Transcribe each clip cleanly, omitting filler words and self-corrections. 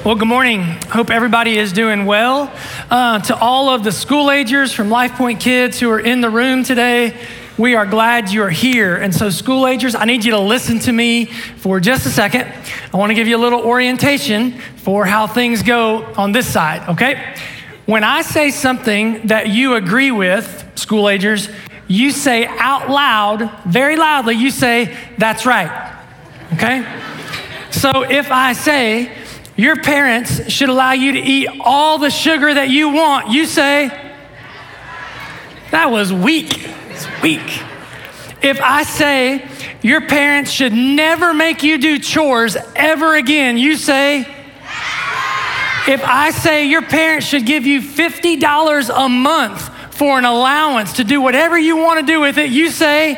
Well, good morning. Hope everybody is doing well. To all of the school agers from Life Point Kids who are in the room today, we are glad you are here. And so school agers, I need you to listen to me for just a second. I want to give you a little orientation for how things go on this side, okay? When I say something that you agree with, school agers, you say out loud, very loudly, you say, "That's right," okay? So if I say, your parents should allow you to eat all the sugar that you want, you say, "That was weak." It's weak. If I say, your parents should never make you do chores ever again, you say, if I say your parents should give you $50 a month for an allowance to do whatever you want to do with it, you say,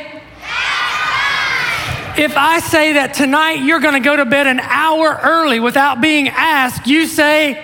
if I say that tonight you're going to go to bed an hour early without being asked, you say,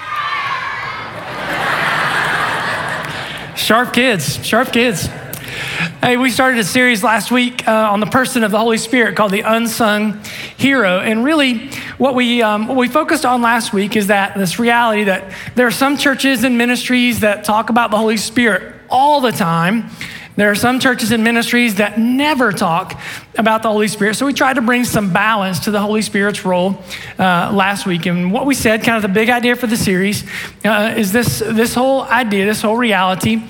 sharp kids, sharp kids. Hey, we started a series last week on the person of the Holy Spirit called The Unsung Hero. And really what we focused on last week is that this reality that there are some churches and ministries that talk about the Holy Spirit all the time. There are some churches and ministries that never talk about the Holy Spirit. So we tried to bring some balance to the Holy Spirit's role last week. And what we said, kind of the big idea for the series, is this whole idea, this whole reality,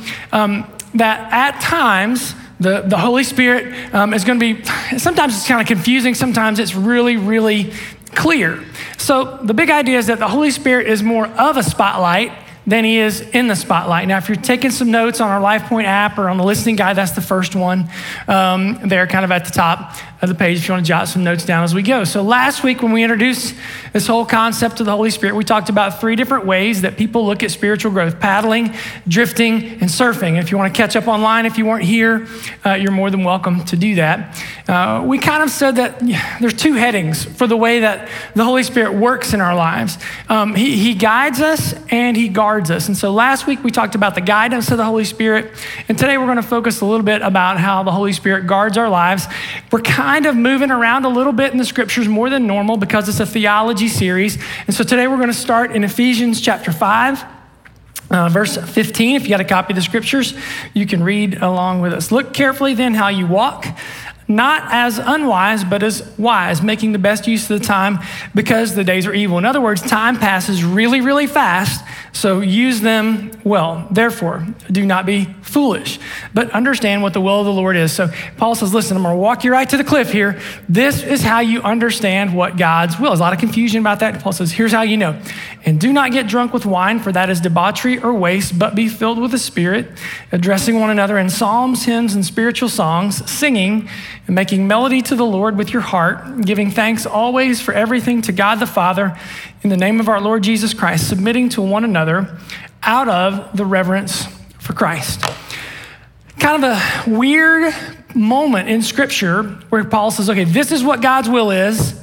that at times the Holy Spirit is going to be, sometimes it's kind of confusing, sometimes it's really, really clear. So the big idea is that the Holy Spirit is more of a spotlight than he is in the spotlight. Now, if you're taking some notes on our Life Point app or on the listening guide, that's the first one there kind of at the top of the page if you want to jot some notes down as we go. So last week when we introduced this whole concept of the Holy Spirit, we talked about 3 different ways that people look at spiritual growth: paddling, drifting, and surfing. And if you want to catch up online, if you weren't here, you're more than welcome to do that. We kind of said that there's 2 headings for the way that the Holy Spirit works in our lives. He guides us and he guards us. And so last week we talked about the guidance of the Holy Spirit. And today we're going to focus a little bit about how the Holy Spirit guards our lives. We're kind of moving around a little bit in the scriptures more than normal because it's a theology series. And so today we're going to start in Ephesians chapter 5. Verse 15, if you got a copy of the scriptures, you can read along with us. "Look carefully then how you walk, not as unwise, but as wise, making the best use of the time because the days are evil." In other words, time passes really, really fast, so use them well. "Therefore, do not be foolish, but understand what the will of the Lord is." So Paul says, listen, I'm going to walk you right to the cliff here. This is how you understand what God's will is. A lot of confusion about that. Paul says, here's how you know. "And do not get drunk with wine, for that is debauchery or waste, but be filled with the Spirit, addressing one another in psalms, hymns, and spiritual songs, singing and making melody to the Lord with your heart, giving thanks always for everything to God the Father in the name of our Lord Jesus Christ, submitting to one another out of the reverence for Christ." Kind of a weird moment in Scripture where Paul says, okay, this is what God's will is,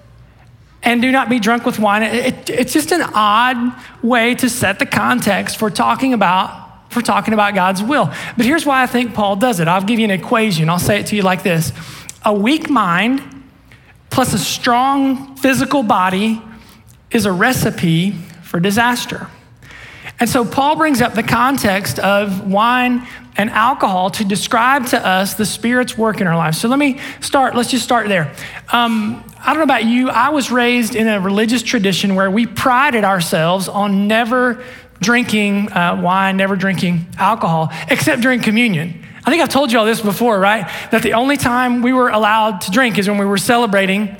and do not be drunk with wine. It's just an odd way to set the context for talking about God's will. But here's why I think Paul does it. I'll give you an equation. I'll say it to you like this. A weak mind plus a strong physical body is a recipe for disaster. And so Paul brings up the context of wine and alcohol to describe to us the Spirit's work in our lives. So let's just start there. I don't know about you, I was raised in a religious tradition where we prided ourselves on never drinking wine, never drinking alcohol, except during communion. I think I've told you all this before, right? That the only time we were allowed to drink is when we were celebrating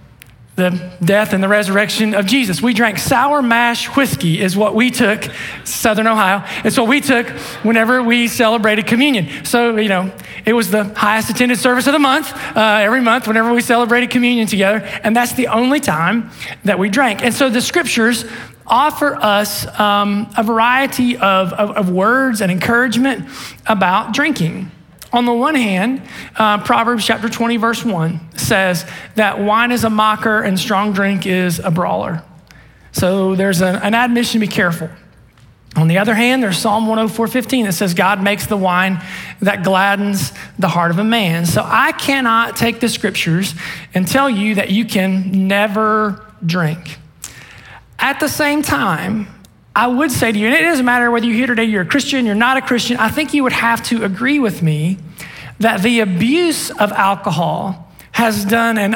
the death and the resurrection of Jesus. We drank sour mash whiskey is what we took, Southern Ohio. It's what we took whenever we celebrated communion. So, it was the highest attended service of the month, every month whenever we celebrated communion together. And that's the only time that we drank. And so the scriptures offer us a variety of words and encouragement about drinking. On the one hand, Proverbs chapter 20, verse 1 says that wine is a mocker and strong drink is a brawler. So there's an admonition to be careful. On the other hand, there's Psalm 104:15 that says God makes the wine that gladdens the heart of a man. So I cannot take the scriptures and tell you that you can never drink. At the same time, I would say to you, and it doesn't matter whether you're here today, you're a Christian, you're not a Christian, I think you would have to agree with me that the abuse of alcohol has done an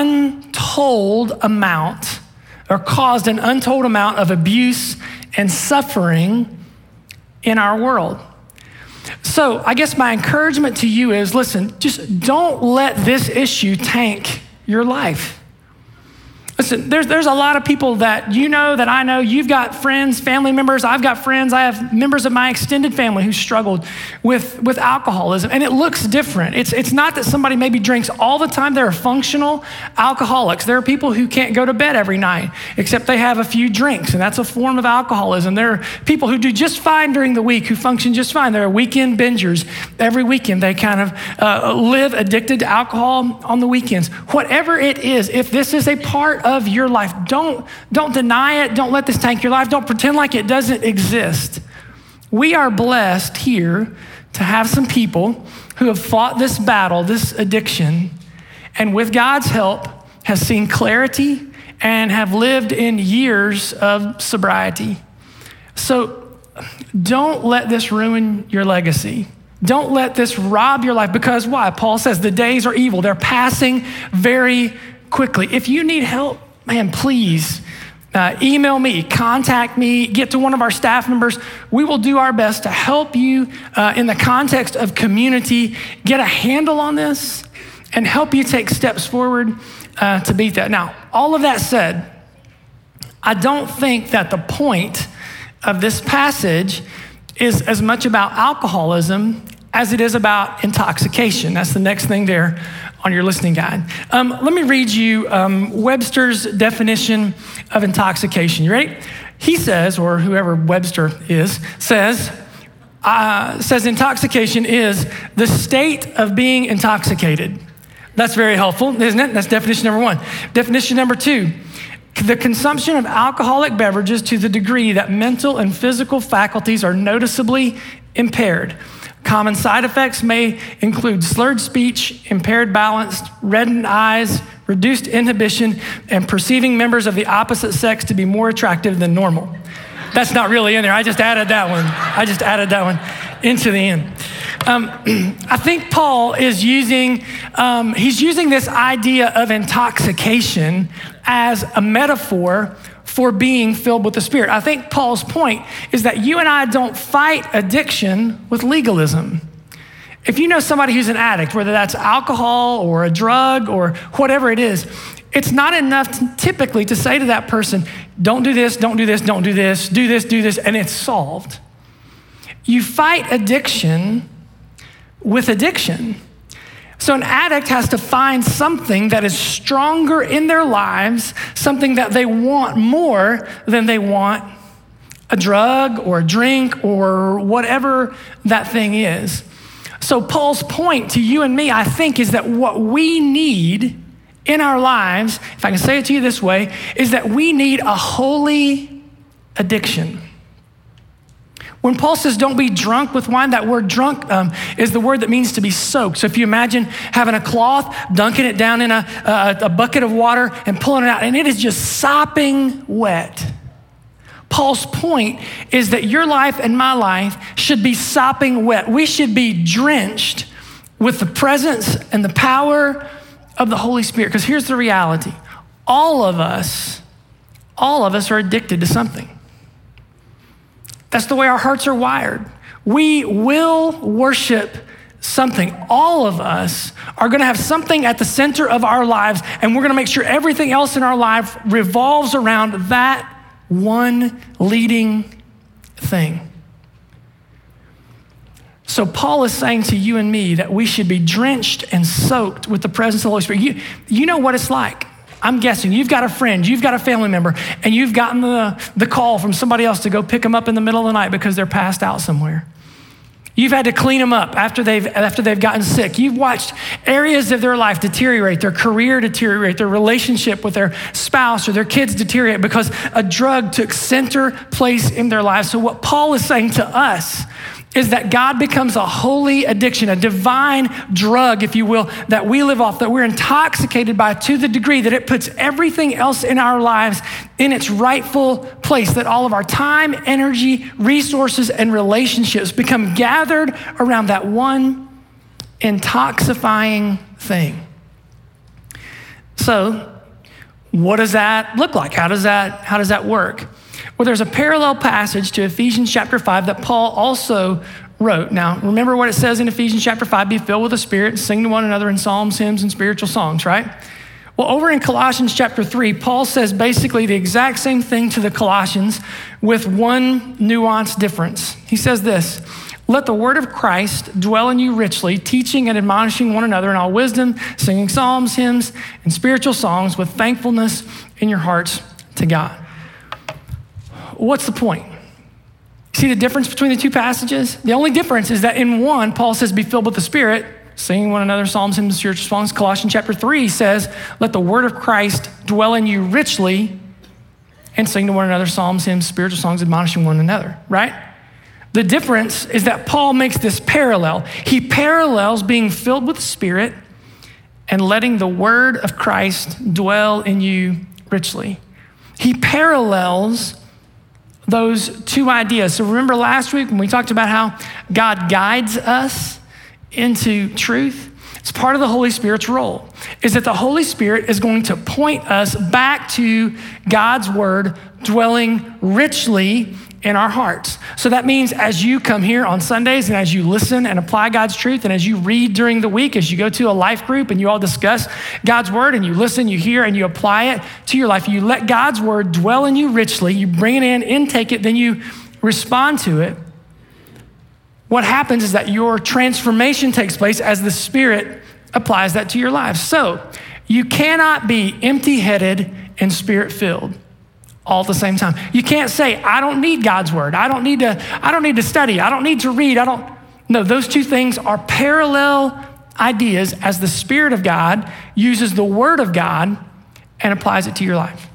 untold amount or caused an untold amount of abuse and suffering in our world. So I guess my encouragement to you is, listen, just don't let this issue tank your life. Listen, there's a lot of people that you know, that I know. You've got friends, family members. I've got friends. I have members of my extended family who struggled with alcoholism, and it looks different. It's not that somebody maybe drinks all the time. There are functional alcoholics. There are people who can't go to bed every night except they have a few drinks, and that's a form of alcoholism. There are people who do just fine during the week, who function just fine. There are weekend bingers. Every weekend they kind of live addicted to alcohol on the weekends. Whatever it is, if this is a part of your life, don't deny it. Don't let this tank your life. Don't pretend like it doesn't exist. We are blessed here to have some people who have fought this battle, this addiction, and with God's help has seen clarity and have lived in years of sobriety. So don't let this ruin your legacy. Don't let this rob your life, because why? Paul says the days are evil. They're passing very quickly. If you need help, man, please email me, contact me, get to one of our staff members. We will do our best to help you in the context of community, get a handle on this and help you take steps forward to beat that. Now, all of that said, I don't think that the point of this passage is as much about alcoholism as it is about intoxication. That's the next thing there on your listening guide. Let me read you Webster's definition of intoxication. You ready? He says, or whoever Webster is, says intoxication is the state of being intoxicated. That's very helpful, isn't it? That's definition number one. Definition number two, the consumption of alcoholic beverages to the degree that mental and physical faculties are noticeably impaired. Common side effects may include slurred speech, impaired balance, reddened eyes, reduced inhibition, and perceiving members of the opposite sex to be more attractive than normal. That's not really in there. I just added that one into the end. I think Paul is using this idea of intoxication as a metaphor for being filled with the Spirit. I think Paul's point is that you and I don't fight addiction with legalism. If you know somebody who's an addict, whether that's alcohol or a drug or whatever it is, it's not enough typically to say to that person, don't do this, don't do this, don't do this, do this, and it's solved. You fight addiction with addiction. So an addict has to find something that is stronger in their lives, something that they want more than they want a drug or a drink or whatever that thing is. So Paul's point to you and me, I think, is that what we need in our lives, if I can say it to you this way, is that we need a holy addiction. When Paul says don't be drunk with wine, that word drunk is the word that means to be soaked. So if you imagine having a cloth, dunking it down in a bucket of water and pulling it out, and it is just sopping wet. Paul's point is that your life and my life should be sopping wet. We should be drenched with the presence and the power of the Holy Spirit. Because here's the reality. All of us are addicted to something. That's the way our hearts are wired. We will worship something. All of us are going to have something at the center of our lives, and we're going to make sure everything else in our life revolves around that one leading thing. So Paul is saying to you and me that we should be drenched and soaked with the presence of the Holy Spirit. You know what it's like. I'm guessing you've got a friend, you've got a family member, and you've gotten the call from somebody else to go pick them up in the middle of the night because they're passed out somewhere. You've had to clean them up after they've gotten sick. You've watched areas of their life deteriorate, their career deteriorate, their relationship with their spouse or their kids deteriorate because a drug took center place in their lives. So what Paul is saying to us is that God becomes a holy addiction, a divine drug, if you will, that we live off, that we're intoxicated by to the degree that it puts everything else in our lives in its rightful place, that all of our time, energy, resources, and relationships become gathered around that one intoxifying thing. So, what does that look like? How does that work? Well, there's a parallel passage to Ephesians chapter 5 that Paul also wrote. Now, remember what it says in Ephesians chapter 5, be filled with the Spirit, sing to one another in psalms, hymns, and spiritual songs, right? Well, over in Colossians chapter 3, Paul says basically the exact same thing to the Colossians with one nuanced difference. He says this, let the word of Christ dwell in you richly, teaching and admonishing one another in all wisdom, singing psalms, hymns, and spiritual songs with thankfulness in your hearts to God. What's the point? See the difference between the two passages? The only difference is that in one, Paul says, be filled with the Spirit, singing one another psalms, hymns, and spiritual songs. Colossians chapter 3 says, let the word of Christ dwell in you richly and sing to one another psalms, hymns, spiritual songs, admonishing one another, right? The difference is that Paul makes this parallel. He parallels being filled with the Spirit and letting the word of Christ dwell in you richly. He parallels those two ideas. So remember last week when we talked about how God guides us into truth? It's part of the Holy Spirit's role, is that the Holy Spirit is going to point us back to God's word dwelling richly in our hearts. So that means as you come here on Sundays and as you listen and apply God's truth and as you read during the week, as you go to a life group and you all discuss God's word and you listen, you hear, and you apply it to your life, you let God's word dwell in you richly, you bring it in, intake it, then you respond to it. What happens is that your transformation takes place as the Spirit applies that to your life. So you cannot be empty-headed and Spirit-filled all at the same time. You can't say, I don't need God's word. I don't need to study. I don't need to read. No, those two things are parallel ideas as the Spirit of God uses the word of God and applies it to your life.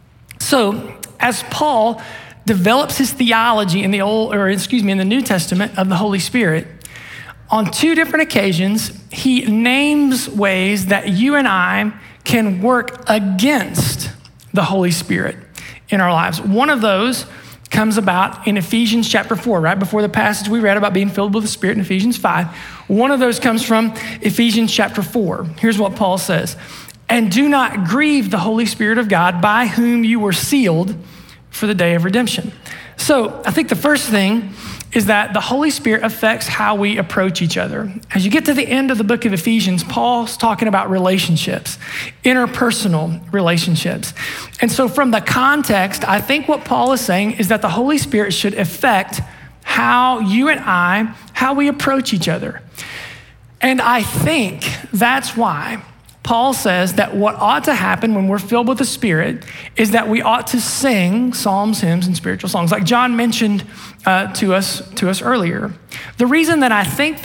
So as Paul develops his theology in the New Testament of the Holy Spirit, on two different occasions, he names ways that you and I can work against the Holy Spirit in our lives. One of those comes about in Ephesians chapter 4, right before the passage we read about being filled with the Spirit in Ephesians 5. One of those comes from Ephesians chapter 4. Here's what Paul says, and do not grieve the Holy Spirit of God by whom you were sealed for the day of redemption. So I think the first thing is that the Holy Spirit affects how we approach each other. As you get to the end of the book of Ephesians, Paul's talking about relationships, interpersonal relationships. And so from the context, I think what Paul is saying is that the Holy Spirit should affect how you and I, how we approach each other. And I think that's why Paul says that what ought to happen when we're filled with the Spirit is that we ought to sing psalms, hymns, and spiritual songs, like John mentioned to us earlier. The reason that I think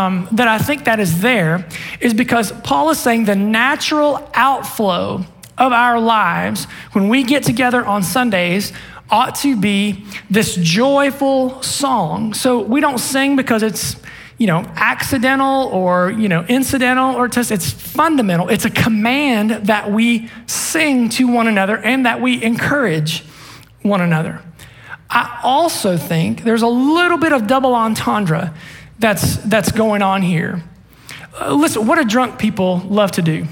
that is there is because Paul is saying the natural outflow of our lives when we get together on Sundays ought to be this joyful song. So we don't sing because it's accidental or, incidental or it's fundamental. It's a command that we sing to one another and that we encourage one another. I also think there's a little bit of double entendre that's going on here. Listen, what do drunk people love to do?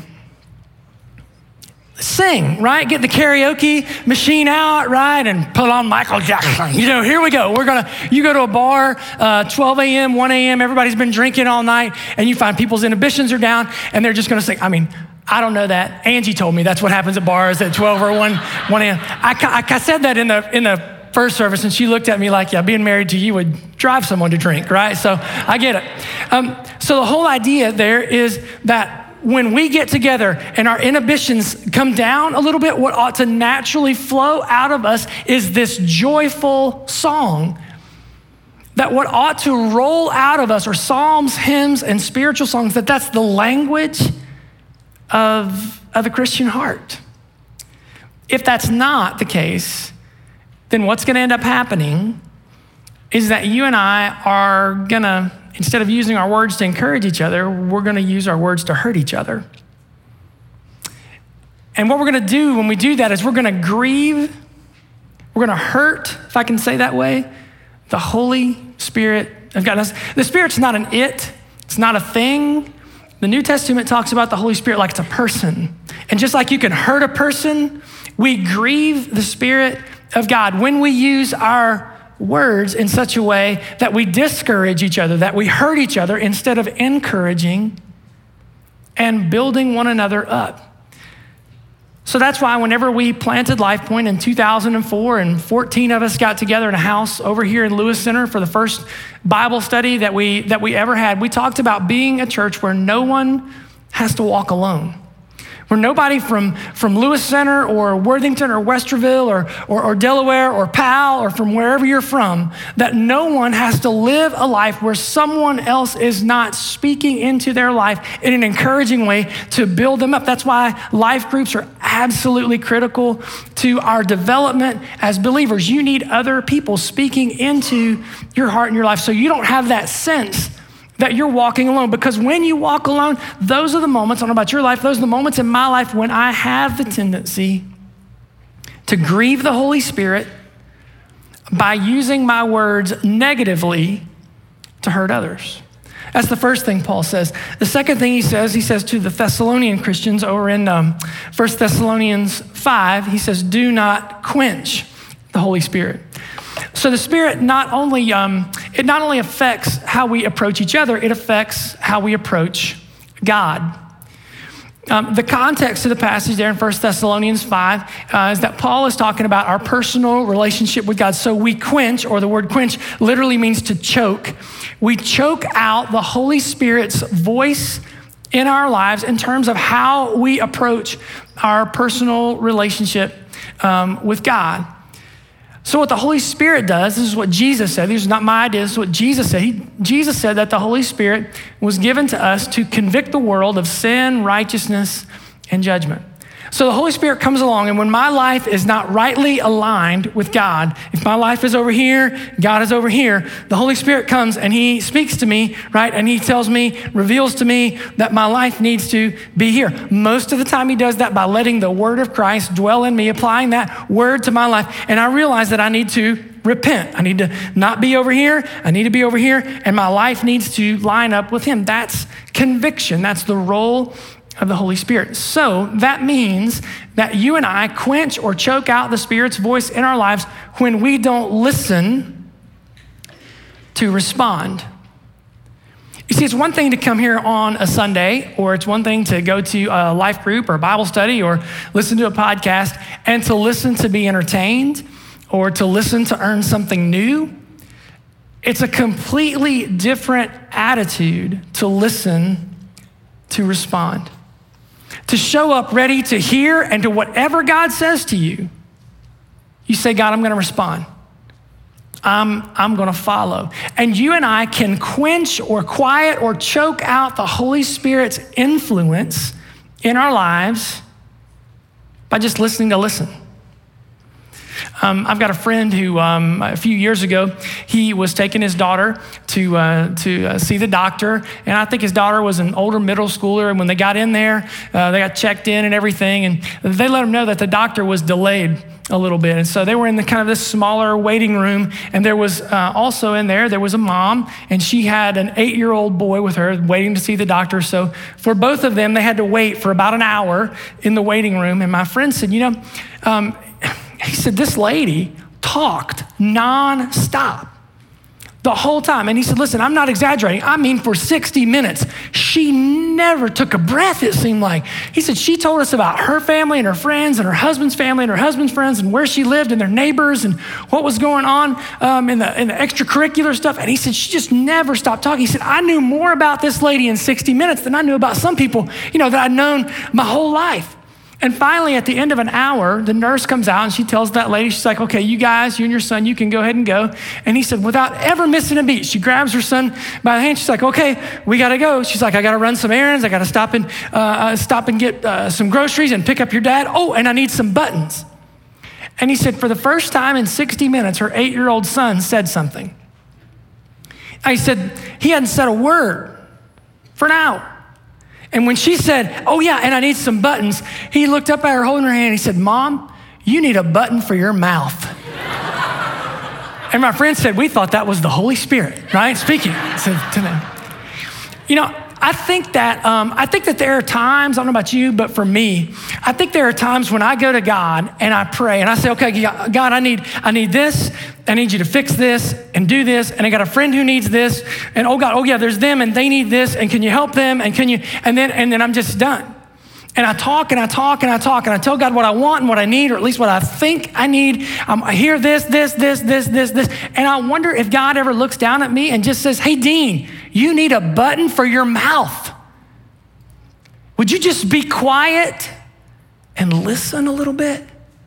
Sing, right? Get the karaoke machine out, right? And put on Michael Jackson. Here we go. You go to a bar, 12 a.m., 1 a.m., everybody's been drinking all night, and you find people's inhibitions are down, and they're just gonna sing. I don't know that. Angie told me that's what happens at bars at 12 or 1 a.m. I said that in the first service, and she looked at me like, yeah, being married to you would drive someone to drink, right? So I get it. So the whole idea there is that when we get together and our inhibitions come down a little bit, what ought to naturally flow out of us is this joyful song. That what ought to roll out of us are psalms, hymns, and spiritual songs, that's the language of the Christian heart. If that's not the case, then what's gonna end up happening is that you and I are gonna, instead of using our words to encourage each other, we're gonna use our words to hurt each other. And what we're gonna do when we do that is we're gonna grieve, we're gonna hurt, if I can say that way, the Holy Spirit of God. The Spirit's not an it, it's not a thing. The New Testament talks about the Holy Spirit like it's a person. And just like you can hurt a person, we grieve the Spirit of God when we use our words in such a way that we discourage each other, that we hurt each other instead of encouraging and building one another up. So that's why whenever we planted LifePoint in 2004 and 14 of us got together in a house over here in Lewis Center for the first Bible study that we ever had, we talked about being a church where no one has to walk alone. Where nobody from Lewis Center or Worthington or Westerville or Delaware or Powell or from wherever you're from, that no one has to live a life where someone else is not speaking into their life in an encouraging way to build them up. That's why life groups are absolutely critical to our development as believers. You need other people speaking into your heart and your life so you don't have that sense that you're walking alone. Because when you walk alone, those are the moments, I don't know about your life, those are the moments in my life when I have the tendency to grieve the Holy Spirit by using my words negatively to hurt others. That's the first thing Paul says. The second thing he says to the Thessalonian Christians over in 1 Thessalonians 5, he says, do not quench the Holy Spirit. So the Spirit not only affects how we approach each other, it affects how we approach God. The context of the passage there in 1 Thessalonians 5 is that Paul is talking about our personal relationship with God. So we quench, or the word quench literally means to choke. We choke out the Holy Spirit's voice in our lives in terms of how we approach our personal relationship with God. So what the Holy Spirit does, this is what Jesus said, these are not my ideas, this is what Jesus said. Jesus said that the Holy Spirit was given to us to convict the world of sin, righteousness, and judgment. So the Holy Spirit comes along, and when my life is not rightly aligned with God, if my life is over here, God is over here, the Holy Spirit comes and he speaks to me, right? And he tells me, reveals to me that my life needs to be here. Most of the time he does that by letting the word of Christ dwell in me, applying that word to my life. And I realize that I need to repent. I need to not be over here. I need to be over here. And my life needs to line up with him. That's conviction. That's the role of the Holy Spirit. So that means that you and I quench or choke out the Spirit's voice in our lives when we don't listen to respond. You see, it's one thing to come here on a Sunday, or it's one thing to go to a life group or Bible study or listen to a podcast and to listen to be entertained or to listen to earn something new. It's a completely different attitude to listen to respond. To show up ready to hear, and to whatever God says to you, you say, God, I'm gonna respond. I'm gonna follow. And you and I can quench or quiet or choke out the Holy Spirit's influence in our lives by just listening to listen. I've got a friend who a few years ago, he was taking his daughter to see the doctor. And I think his daughter was an older middle schooler. And when they got in there, they got checked in and everything. And they let him know that the doctor was delayed a little bit. And so they were in the kind of this smaller waiting room. And there was also in there was a mom, and she had an 8-year-old boy with her waiting to see the doctor. So for both of them, they had to wait for about an hour in the waiting room. And my friend said, he said, this lady talked nonstop the whole time. And he said, listen, I'm not exaggerating. I mean, for 60 minutes, she never took a breath, it seemed like. He said, she told us about her family and her friends and her husband's family and her husband's friends and where she lived and their neighbors and what was going on in the extracurricular stuff. And he said, she just never stopped talking. He said, I knew more about this lady in 60 minutes than I knew about some people, that I'd known my whole life. And finally, at the end of an hour, the nurse comes out and she tells that lady, she's like, okay, you guys, you and your son, you can go ahead and go. And he said, without ever missing a beat, she grabs her son by the hand. She's like, okay, we got to go. She's like, I got to run some errands. I got to stop and get some groceries and pick up your dad. Oh, and I need some buttons. And he said, for the first time in 60 minutes, her 8-year-old son said something. He said he hadn't said a word for an hour. And when she said, oh yeah, and I need some buttons, he looked up at her holding her hand and he said, Mom, you need a button for your mouth. And my friend said, we thought that was the Holy Spirit, right? Speaking to them. You know, I think that there are times, I don't know about you, but for me, I think there are times when I go to God and I pray and I say, okay, God, I need this. I need you to fix this and do this. And I got a friend who needs this. And oh God, oh yeah, there's them and they need this. And can you help them? And then I'm just done. And I talk and I talk and I talk and I tell God what I want and what I need, or at least what I think I need. I hear this. And I wonder if God ever looks down at me and just says, hey, Dean, you need a button for your mouth. Would you just be quiet and listen a little bit?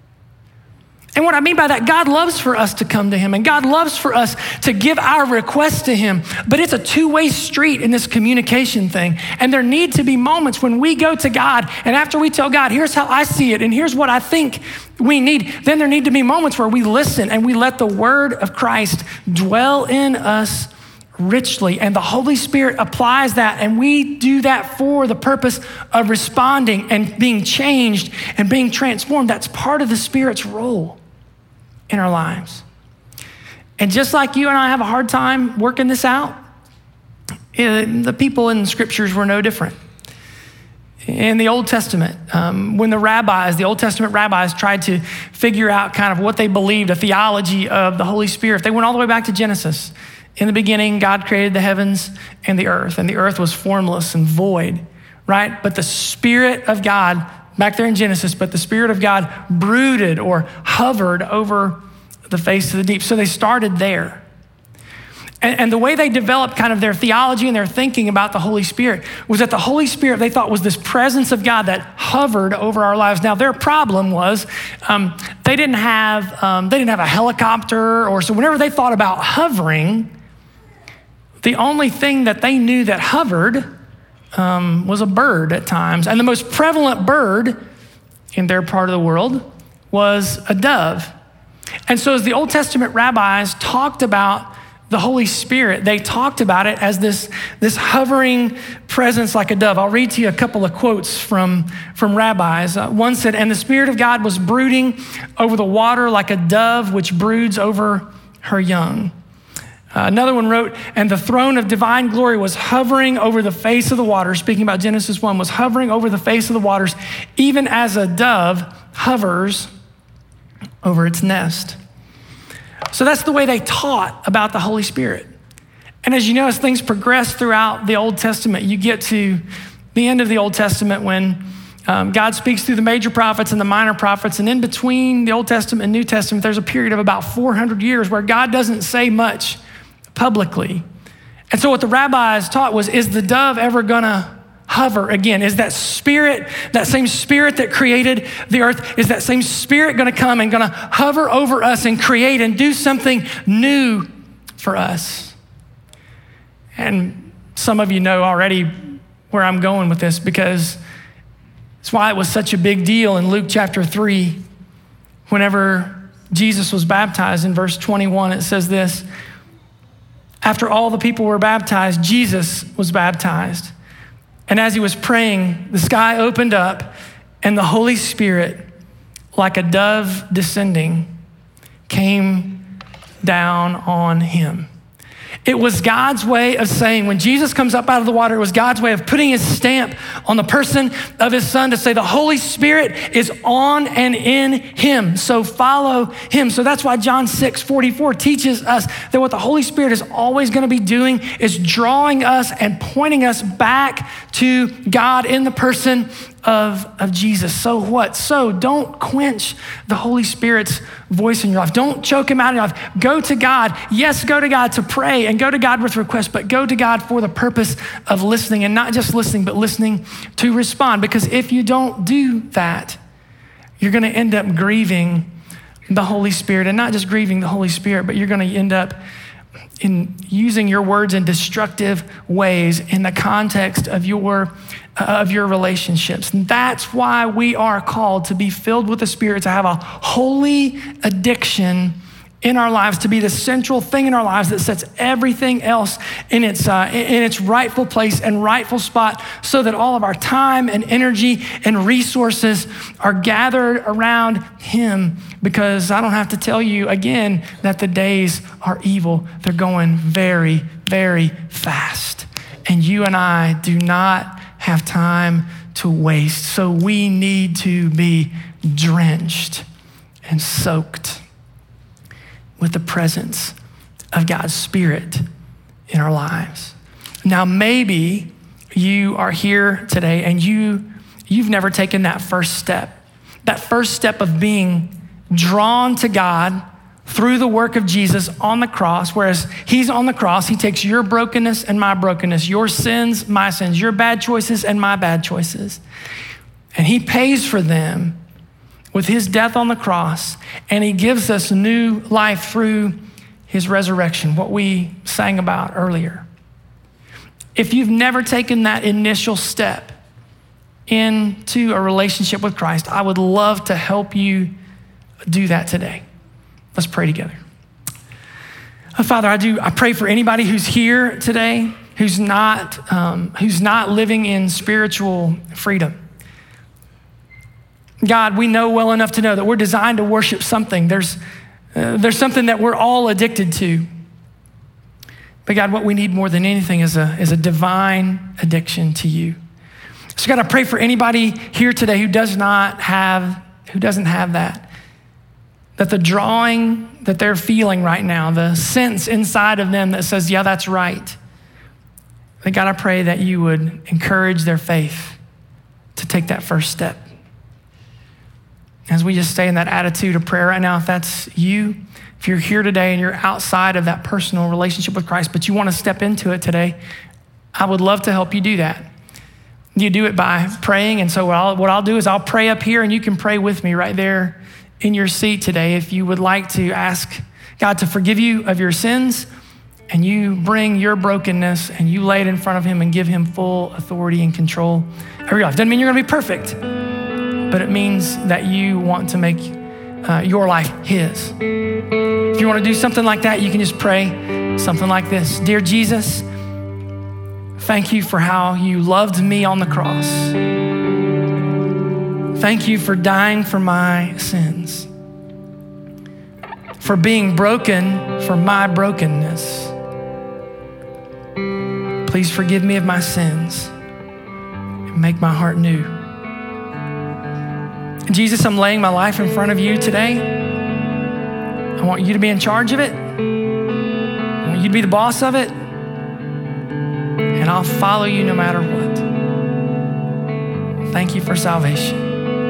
And what I mean by that, God loves for us to come to him, and God loves for us to give our requests to him, but it's a two-way street in this communication thing. And there need to be moments when we go to God, and after we tell God, here's how I see it, and here's what I think we need, then there need to be moments where we listen and we let the word of Christ dwell in us richly. And the Holy Spirit applies that, and we do that for the purpose of responding and being changed and being transformed. That's part of the Spirit's role in our lives. And just like you and I have a hard time working this out, the people in the scriptures were no different. In the Old Testament, when the Old Testament rabbis tried to figure out kind of what they believed, a theology of the Holy Spirit, they went all the way back to Genesis. In the beginning, God created the heavens and the earth was formless and void, right? But the Spirit of God, back there in Genesis, but the Spirit of God brooded or hovered over the face of the deep. So they started there. And the way they developed kind of their theology and their thinking about the Holy Spirit was that the Holy Spirit they thought was this presence of God that hovered over our lives. Now their problem was they didn't have a helicopter, or so whenever they thought about hovering, the only thing that they knew that hovered was a bird at times. And the most prevalent bird in their part of the world was a dove. And so as the Old Testament rabbis talked about the Holy Spirit, they talked about it as this hovering presence like a dove. I'll read to you a couple of quotes from rabbis. One said, and the Spirit of God was brooding over the water like a dove which broods over her young. Another one wrote, and the throne of divine glory was hovering over the face of the waters, speaking about Genesis 1, was hovering over the face of the waters, even as a dove hovers over its nest. So that's the way they taught about the Holy Spirit. And as you know, as things progress throughout the Old Testament, you get to the end of the Old Testament when God speaks through the major prophets and the minor prophets. And in between the Old Testament and New Testament, there's a period of about 400 years where God doesn't say much publicly. And so what the rabbis taught was, is the dove ever gonna hover again? Is that spirit, that same spirit that created the earth, is that same spirit gonna come and gonna hover over us and create and do something new for us? And some of you know already where I'm going with this, because it's why it was such a big deal in Luke chapter 3, whenever Jesus was baptized. In verse 21, it says this: after all the people were baptized, Jesus was baptized. And as he was praying, the sky opened up and the Holy Spirit, like a dove descending, came down on him. It was God's way of saying, when Jesus comes up out of the water, it was God's way of putting his stamp on the person of his son to say the Holy Spirit is on and in him, so follow him. So that's why John 6:44 teaches us that what the Holy Spirit is always gonna be doing is drawing us and pointing us back to God in the person of Jesus. So what? So don't quench the Holy Spirit's voice in your life. Don't choke him out in your life. Go to God. Yes, go to God to pray and go to God with requests, but go to God for the purpose of listening, and not just listening, but listening to respond. Because if you don't do that, you're gonna end up grieving the Holy Spirit, and not just grieving the Holy Spirit, but you're gonna end up in using your words in destructive ways in the context of your relationships. And that's why we are called to be filled with the Spirit, to have a holy addiction in our lives, to be the central thing in our lives that sets everything else in its rightful place and rightful spot, so that all of our time and energy and resources are gathered around him. Because I don't have to tell you again that the days are evil. They're going very, very fast. And you and I do not have time to waste. So we need to be drenched and soaked with the presence of God's Spirit in our lives. Now, maybe you are here today and you've never taken that first step of being drawn to God through the work of Jesus on the cross. Whereas he's on the cross, he takes your brokenness and my brokenness, your sins, my sins, your bad choices and my bad choices. And he pays for them with his death on the cross, and he gives us new life through his resurrection, what we sang about earlier. If you've never taken that initial step into a relationship with Christ, I would love to help you do that today. Let's pray together. Father, I pray for anybody who's here today who's not living in spiritual freedom. God, we know well enough to know that we're designed to worship something. There's something that we're all addicted to. But God, what we need more than anything is a divine addiction to you. So God, I pray for anybody here today who doesn't have that the drawing that they're feeling right now, the sense inside of them that says, yeah, that's right. But God, I pray that you would encourage their faith to take that first step. As we just stay in that attitude of prayer right now, if that's you, if you're here today and you're outside of that personal relationship with Christ, but you want to step into it today, I would love to help you do that. You do it by praying. And so what I'll do is I'll pray up here, and you can pray with me right there in your seat today. If you would like to ask God to forgive you of your sins, and you bring your brokenness and you lay it in front of him and give him full authority and control over your life. Doesn't mean you're going to be perfect, but it means that you want to make your life his. If you want to do something like that, you can just pray something like this. Dear Jesus, thank you for how you loved me on the cross. Thank you for dying for my sins, for being broken for my brokenness. Please forgive me of my sins and make my heart new. Jesus, I'm laying my life in front of you today. I want you to be in charge of it. I want you to be the boss of it. And I'll follow you no matter what. Thank you for salvation.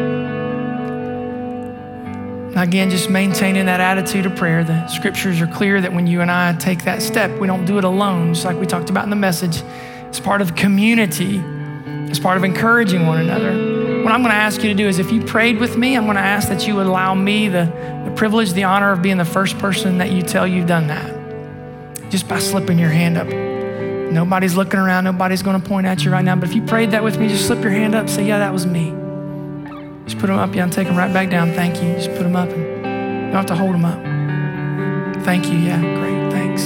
Now again, just maintaining that attitude of prayer. The scriptures are clear that when you and I take that step, we don't do it alone, just like we talked about in the message. It's part of community. It's part of encouraging one another. What I'm going to ask you to do is, if you prayed with me, I'm going to ask that you would allow me the privilege, the honor of being the first person that you tell you've done that, just by slipping your hand up. Nobody's looking around. Nobody's going to point at you right now. But if you prayed that with me, just slip your hand up. Say, yeah, that was me. Just put them up. Yeah, and take them right back down. Thank you. Just put them up. And you don't have to hold them up. Thank you. Yeah, great. Thanks.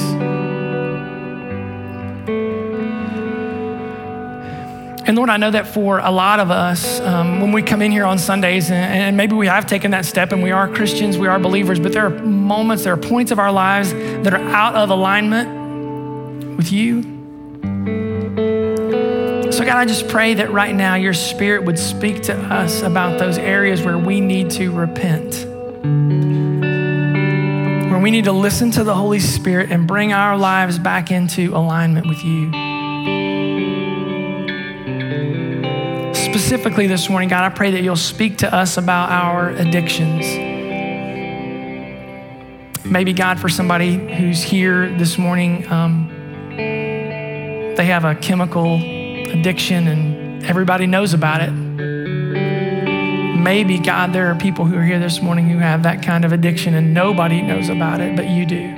And Lord, I know that for a lot of us, when we come in here on Sundays, and maybe we have taken that step and we are Christians, we are believers, but there are moments, there are points of our lives that are out of alignment with you. So God, I just pray that right now your Spirit would speak to us about those areas where we need to repent, where we need to listen to the Holy Spirit and bring our lives back into alignment with you. Specifically this morning, God, I pray that you'll speak to us about our addictions. Maybe, God, for somebody who's here this morning, they have a chemical addiction and everybody knows about it. Maybe, God, there are people who are here this morning who have that kind of addiction and nobody knows about it, but you do.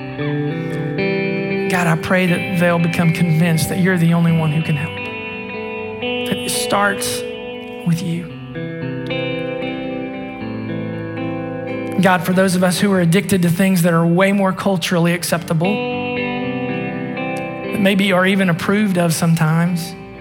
God, I pray that they'll become convinced that you're the only one who can help. That it starts with you. God, for those of us who are addicted to things that are way more culturally acceptable, that maybe are even approved of sometimes,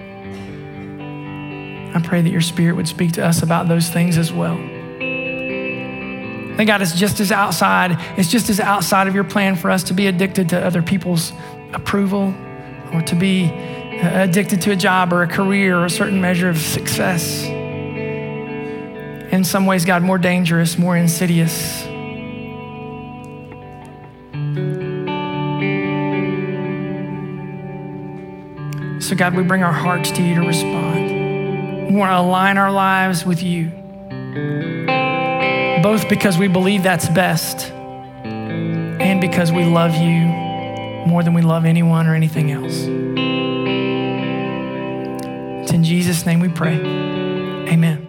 I pray that your Spirit would speak to us about those things as well. And God, it's just as outside of your plan for us to be addicted to other people's approval or to be addicted to a job or a career or a certain measure of success. In some ways, God, more dangerous, more insidious. So God, we bring our hearts to you to respond. We want to align our lives with you, both because we believe that's best and because we love you more than we love anyone or anything else. It's in Jesus' name we pray. Amen.